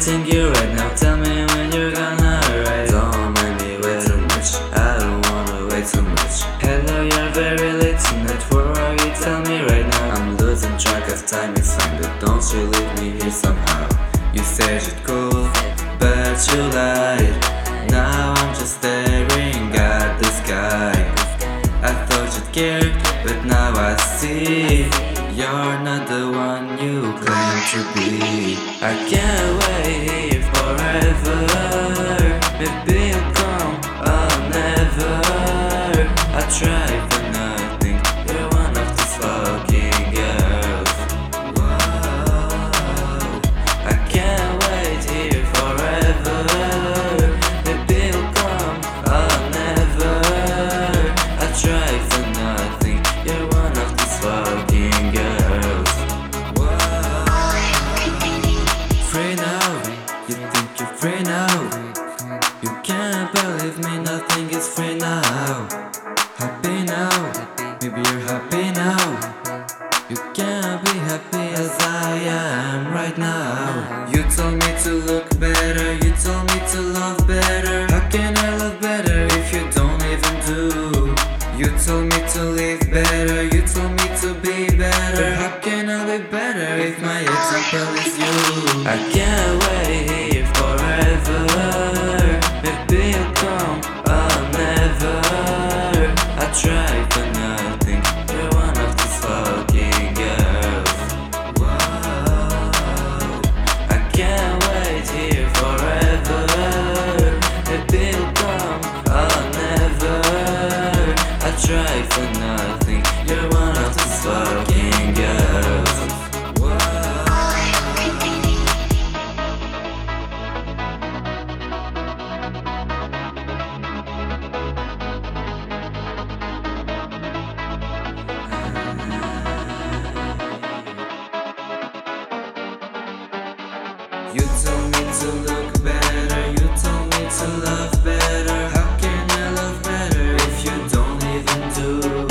waiting you right now. Tell me when you're gonna arrive. Don't make me wait too much, I don't wanna wait too much. Hello, you're very late tonight. Where are you? Tell me right now. I'm losing track of time, it's fine, but don't you leave me here somehow. You said you'd cool, but you lied. Now I'm just staring at the sky. I thought you'd care, but now I see you're not the one you claim to be. I can't wait here forever. Maybe you'll come, I'll never. I try for nothing, you're one of these fucking girls. Whoa. I can't wait here forever. Maybe you'll come, I'll never. I try for nothing, you're one of these fucking girls. Whoa. Free now, you think you're free now. You can't believe me, nothing is free now. Happy now, maybe you're happy now. You can't be happy as I am right now. You told me to look better, you told me to love better. How can I love better if you don't even do? You told me to live better, you told me to be better. How can I live better if my example is you? I can't wait here forever. Maybe you'll come, I'll never. I try for nothing, you're one of these fucking girls. Whoa. I can't wait here forever. Maybe you'll come, I'll never. I try for nothing, you're one of these fucking girls. You told me to look better, you told me to love better. How can I love better if you don't even do?